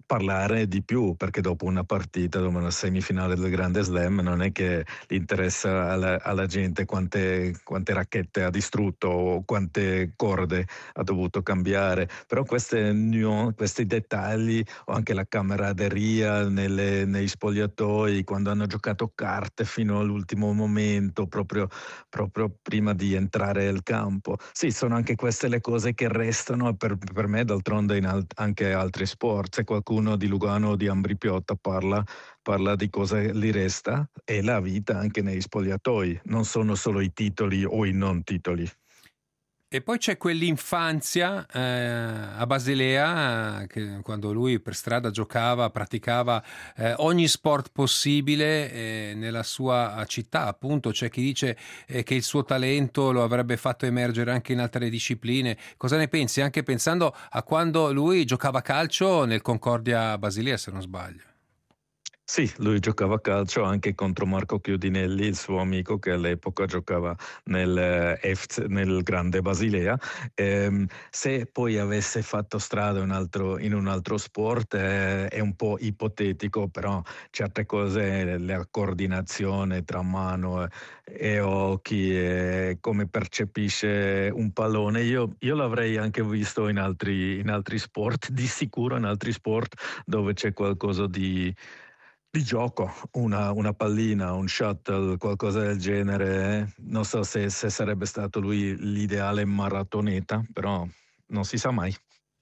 parlare di più, perché dopo una partita, dopo una semifinale del Grande Slam, non è che gli interessa alla, alla gente quante, quante racchette ha distrutto o quante corde ha dovuto cambiare, però queste nuance, questi dettagli, o anche la camaraderia nelle, nei spogliatoi, quando hanno giocato carte fino all'ultimo momento, proprio, proprio prima di entrare al campo. Sì, sono anche queste le cose che restano per, per me, d'altronde in alt- anche altri sport. Se qualcuno di Lugano o di Ambrì-Piotta parla, parla di cosa gli resta, è la vita anche nei spogliatoi, non sono solo i titoli o i non titoli. E poi c'è quell'infanzia eh, a Basilea, eh, che quando lui per strada giocava, praticava eh, ogni sport possibile eh, nella sua città. Appunto, c'è chi dice eh, che il suo talento lo avrebbe fatto emergere anche in altre discipline. Cosa ne pensi? Anche pensando a quando lui giocava a calcio nel Concordia Basilea, se non sbaglio. Sì, lui giocava a calcio anche contro Marco Chiodinelli, il suo amico che all'epoca giocava nel, F C, nel Grande Basilea. Ehm, se poi avesse fatto strada un altro, in un altro sport eh, è un po' ipotetico, però certe cose, la coordinazione tra mano e occhi, e come percepisce un pallone, io, io l'avrei anche visto in altri, in altri sport, di sicuro in altri sport dove c'è qualcosa di... di gioco, una, una pallina, un shuttle, qualcosa del genere. Eh? Non so se, se sarebbe stato lui l'ideale maratoneta, però non si sa mai.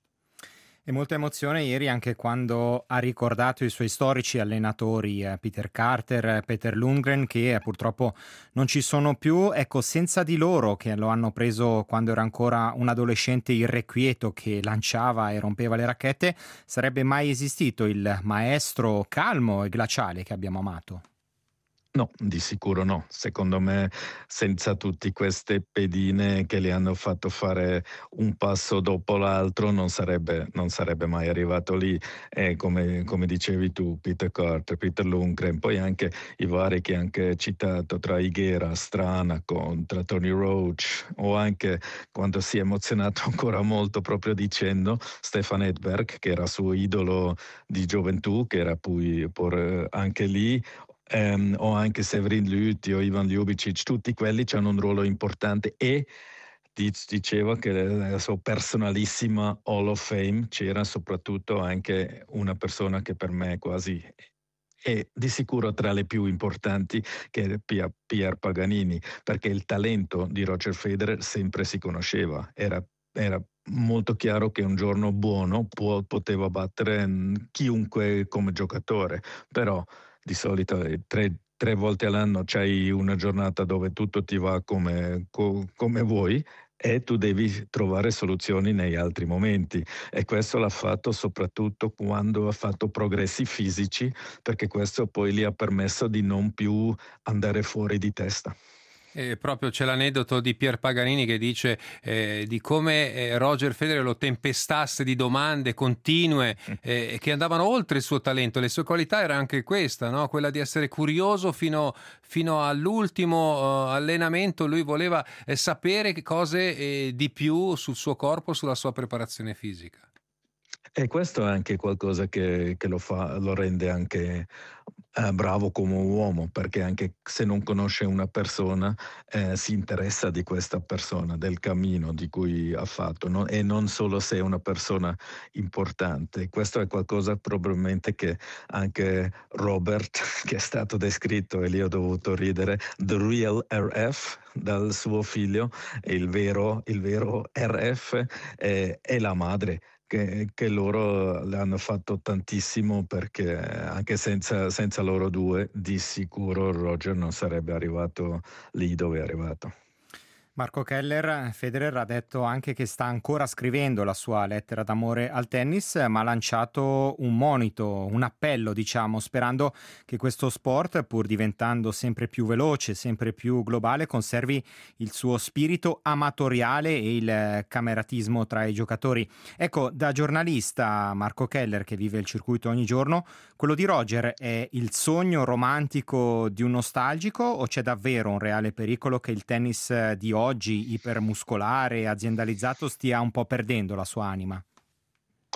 E molta emozione ieri anche quando ha ricordato i suoi storici allenatori eh, Peter Carter, eh, Peter Lundgren, che eh, purtroppo non ci sono più. Ecco, senza di loro, che lo hanno preso quando era ancora un adolescente irrequieto che lanciava e rompeva le racchette, sarebbe mai esistito il maestro calmo e glaciale che abbiamo amato? No, di sicuro no. Secondo me, senza tutte queste pedine che gli hanno fatto fare un passo dopo l'altro, non sarebbe, non sarebbe mai arrivato lì. E come, come dicevi tu, Peter Carter, Peter Lundgren, poi anche i vari che hai anche citato, tra Higuera, Stranaco, tra Tony Roach, o anche quando si è emozionato ancora molto proprio dicendo Stefan Edberg, che era suo idolo di gioventù, che era poi pur anche lì, Um, o anche Severin Lüthi o Ivan Ljubicic, tutti quelli hanno un ruolo importante e diceva che nella sua personalissima Hall of Fame c'era soprattutto anche una persona che per me quasi è di sicuro tra le più importanti, che è Pier Paganini, perché il talento di Roger Federer sempre si conosceva, era, era molto chiaro che un giorno buono può, poteva battere chiunque come giocatore, però di solito tre, tre volte all'anno c'hai una giornata dove tutto ti va come, co, come vuoi e tu devi trovare soluzioni negli altri momenti, e questo l'ha fatto soprattutto quando ha fatto progressi fisici, perché questo poi gli ha permesso di non più andare fuori di testa. E proprio c'è l'aneddoto di Pier Paganini che dice eh, di come eh, Roger Federer lo tempestasse di domande continue eh, che andavano oltre il suo talento. Le sue qualità era anche questa, no? Quella di essere curioso fino, fino all'ultimo uh, allenamento. Lui voleva eh, sapere cose eh, di più sul suo corpo, sulla sua preparazione fisica. E questo è anche qualcosa che, che lo, fa, lo rende anche eh, bravo come uomo, perché anche se non conosce una persona eh, si interessa di questa persona, del cammino di cui ha fatto, no? E non solo se è una persona importante. Questo è qualcosa probabilmente che anche Robert, che è stato descritto, e lì ho dovuto ridere, the real R F, dal suo figlio, il vero, il vero R F è, è la madre. Che, che loro le hanno fatto tantissimo, perché anche senza, senza loro due di sicuro Roger non sarebbe arrivato lì dove è arrivato. Marco Keller, Federer ha detto anche che sta ancora scrivendo la sua lettera d'amore al tennis, ma ha lanciato un monito, un appello, diciamo, sperando che questo sport, pur diventando sempre più veloce, sempre più globale, conservi il suo spirito amatoriale e il cameratismo tra i giocatori. Ecco, da giornalista Marco Keller, che vive il circuito ogni giorno, quello di Roger è il sogno romantico di un nostalgico, o c'è davvero un reale pericolo che il tennis di oggi, ipermuscolare e aziendalizzato, stia un po' perdendo la sua anima?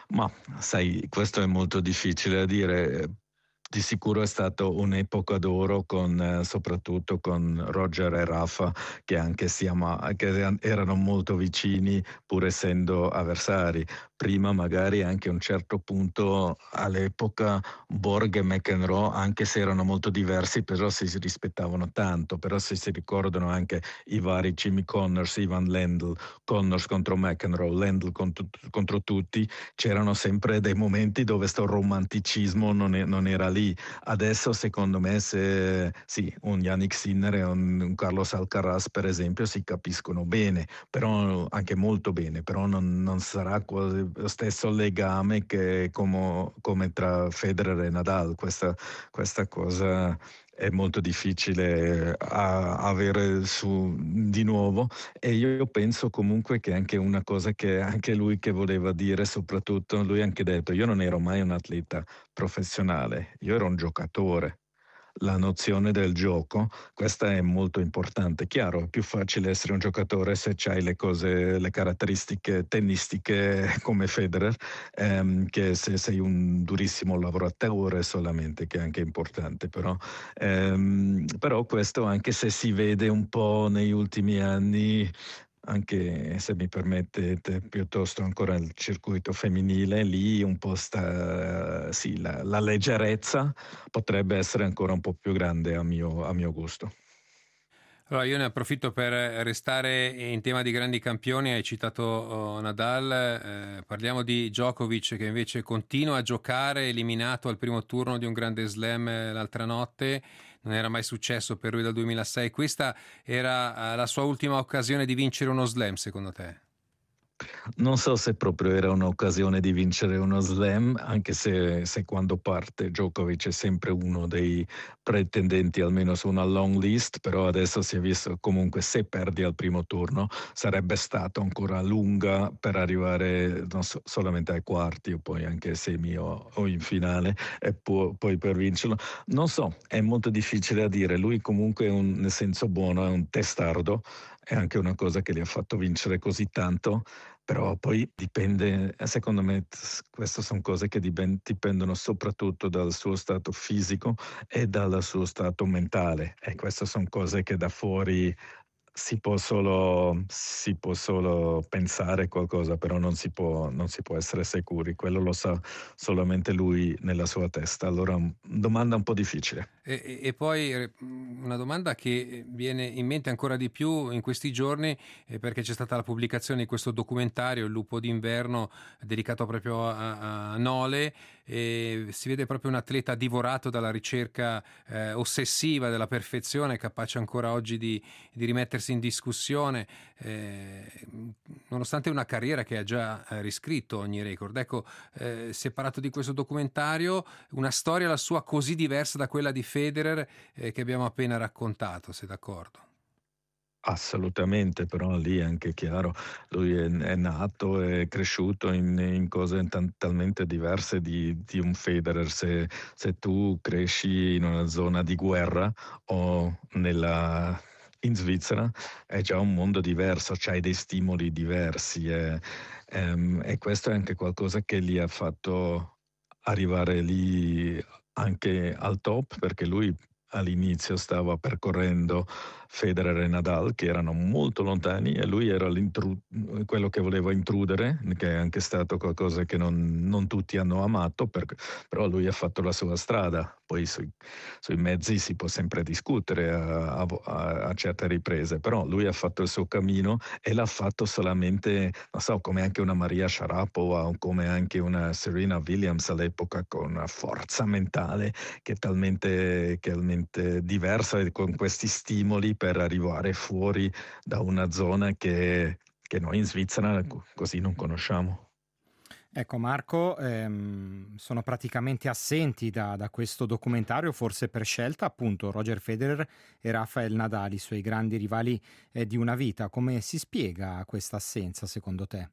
Ma sai, questo è molto difficile da dire. Di sicuro è stato un'epoca d'oro con, eh, soprattutto con Roger e Rafa, che anche si ama, che erano molto vicini pur essendo avversari. Prima magari anche a un certo punto all'epoca Borg e McEnroe, anche se erano molto diversi, però si rispettavano tanto. Però se si ricordano anche i vari Jimmy Connors, Ivan Lendl, Connors contro McEnroe, Lendl contro, contro tutti, c'erano sempre dei momenti dove sto romanticismo non, è, non era lì. Adesso secondo me se sì, un Yannick Sinner e un, un Carlos Alcaraz per esempio si capiscono bene, però anche molto bene, però non, non sarà quasi lo stesso legame che come, come tra Federer e Nadal. Questa, questa cosa è molto difficile a, a avere su di nuovo, e io penso comunque che anche una cosa che anche lui che voleva dire, soprattutto lui ha anche detto: io non ero mai un atleta professionale, io ero un giocatore. La nozione del gioco, questa è molto importante. Chiaro, è più facile essere un giocatore se c'hai le cose, le caratteristiche tennistiche come Federer, ehm, che se sei un durissimo lavoratore solamente, che è anche importante. Però, ehm, però questo, anche se si vede un po' negli ultimi anni, anche se mi permettete, piuttosto ancora il circuito femminile, lì un po' sta, sì, la, la leggerezza potrebbe essere ancora un po' più grande a mio, a mio gusto. Allora io ne approfitto per restare in tema di grandi campioni. Hai citato oh, Nadal, eh, parliamo di Djokovic, che invece continua a giocare, eliminato al primo turno di un grande slam l'altra notte. Non era mai successo per lui dal duemilasei. Questa era la sua ultima occasione di vincere uno slam, secondo te? Non so se proprio era un'occasione di vincere uno slam, anche se, se quando parte Djokovic è sempre uno dei pretendenti almeno su una long list, però adesso si è visto comunque se perdi al primo turno sarebbe stato ancora lunga per arrivare non so, solamente ai quarti o poi anche semi o, o in finale e pu- poi per vincerlo. Non so, è molto difficile da dire. Lui comunque è un, nel senso buono, è un testardo, è anche una cosa che gli ha fatto vincere così tanto. Però poi dipende, secondo me queste sono cose che dipendono soprattutto dal suo stato fisico e dal suo stato mentale, e queste sono cose che da fuori si può solo, si può solo pensare qualcosa, però non si può, non si può essere sicuri. Quello lo sa solamente lui nella sua testa. Allora, domanda un po' difficile. E, e poi una domanda che viene in mente ancora di più in questi giorni, eh, perché c'è stata la pubblicazione di questo documentario, Il lupo d'inverno, dedicato proprio a, a Nole, e si vede proprio un atleta divorato dalla ricerca eh, ossessiva della perfezione, capace ancora oggi di, di rimettersi in discussione, eh, nonostante una carriera che ha già eh, riscritto ogni record. Ecco, eh, si è parlato di questo documentario, una storia la sua così diversa da quella di Federer eh, che abbiamo appena raccontato, sei d'accordo? Assolutamente, però lì è anche chiaro, lui è, è nato e cresciuto in, in cose t- talmente diverse di, di un Federer. Se, se tu cresci in una zona di guerra o nella... in Svizzera è già un mondo diverso, c'hai dei stimoli diversi e, e, e questo è anche qualcosa che gli ha fatto arrivare lì anche al top, perché lui all'inizio stava percorrendo Federer e Nadal, che erano molto lontani, e lui era quello che voleva intrudere, che è anche stato qualcosa che non, non tutti hanno amato, per, però lui ha fatto la sua strada. Poi sui, sui mezzi si può sempre discutere a, a, a certe riprese, però lui ha fatto il suo cammino e l'ha fatto solamente, non so, come anche una Maria Sharapova o come anche una Serena Williams all'epoca, con una forza mentale che è talmente, che è talmente diversa, e con questi stimoli per arrivare fuori da una zona che, che noi in Svizzera così non conosciamo. Ecco Marco, ehm, sono praticamente assenti da, da questo documentario, forse per scelta, appunto, Roger Federer e Rafael Nadal, i suoi grandi rivali eh, di una vita. Come si spiega questa assenza secondo te?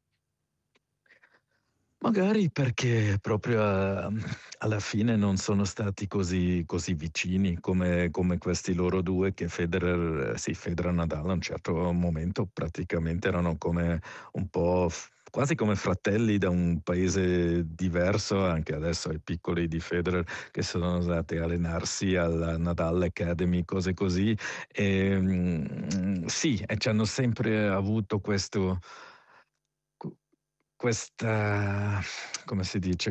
Magari perché proprio a, alla fine non sono stati così, così vicini come, come questi loro due, che Federer, sì, Federer e Nadal a un certo momento praticamente erano come un po' quasi come fratelli da un paese diverso, anche adesso ai piccoli di Federer che sono andati a allenarsi alla Nadal Academy, cose così. E, mm, sì, e ci hanno sempre avuto questo... questa, come si dice,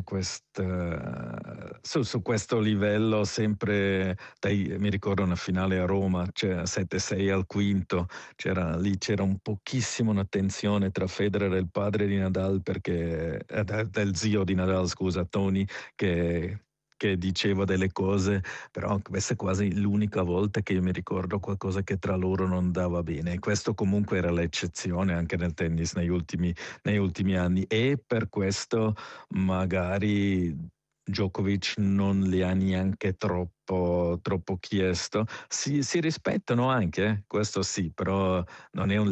questa, su, su questo livello sempre, dai, mi ricordo una finale a Roma, c'era sette sei al quinto, c'era, lì c'era un pochissimo una tensione tra Federer e il padre di Nadal, perché, eh, del zio di Nadal, scusa, Tony, che... che diceva delle cose, però questa è quasi l'unica volta che io mi ricordo qualcosa che tra loro non andava bene. E questo comunque era l'eccezione anche nel tennis negli ultimi, negli ultimi anni, e per questo magari Djokovic non li ha neanche troppo, troppo chiesto. Si, si rispettano anche, eh? Questo sì, però non è un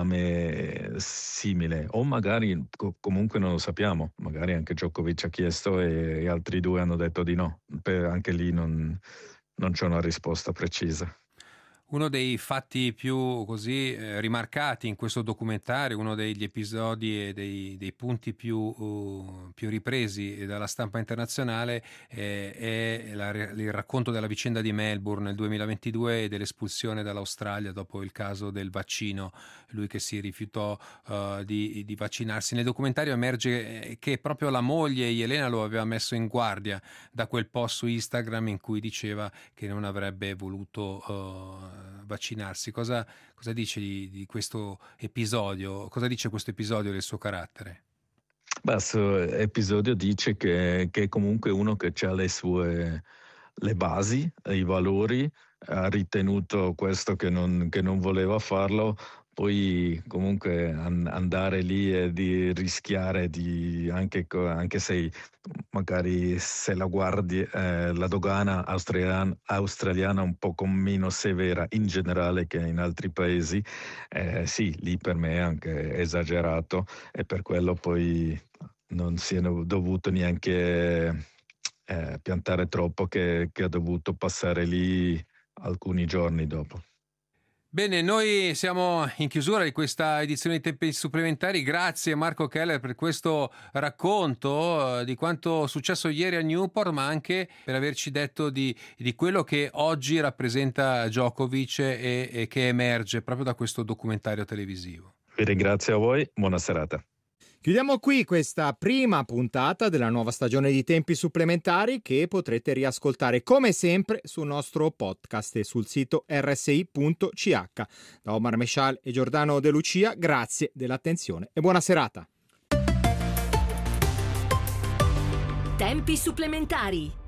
legame simile. O magari, co- comunque non lo sappiamo, magari anche Djokovic ha chiesto e gli altri due hanno detto di no. Per, anche lì non, non c'è una risposta precisa. Uno dei fatti più così eh, rimarcati in questo documentario, uno degli episodi e dei, dei punti più, uh, più ripresi dalla stampa internazionale eh, è la, il racconto della vicenda di Melbourne nel duemilaventidue e dell'espulsione dall'Australia dopo il caso del vaccino, lui che si rifiutò uh, di, di vaccinarsi. Nel documentario emerge che proprio la moglie Jelena lo aveva messo in guardia da quel post su Instagram in cui diceva che non avrebbe voluto uh, vaccinarsi. Cosa, cosa dice di, di questo episodio? Cosa dice questo episodio del suo carattere? Questo episodio dice che, che comunque uno che ha le sue le basi, i valori, ha ritenuto questo che non, che non voleva farlo, poi comunque an- andare lì e di rischiare di anche, anche se magari se la guardi eh, la dogana australiana, australiana un po' meno severa in generale che in altri paesi, eh, sì, lì per me è anche esagerato, e per quello poi non si è dovuto neanche eh, piantare troppo, che, che ha dovuto passare lì alcuni giorni dopo. Bene, noi siamo in chiusura di questa edizione di Tempi Supplementari. Grazie Marco Keller per questo racconto di quanto successo ieri a Newport, ma anche per averci detto di, di quello che oggi rappresenta Djokovic e, e che emerge proprio da questo documentario televisivo. Vi ringrazio a voi, buona serata. Chiudiamo qui questa prima puntata della nuova stagione di Tempi Supplementari, che potrete riascoltare come sempre sul nostro podcast e sul sito erre esse i punto ci acca. Da Omar Meshal e Giordano De Lucia, grazie dell'attenzione e buona serata. Tempi Supplementari.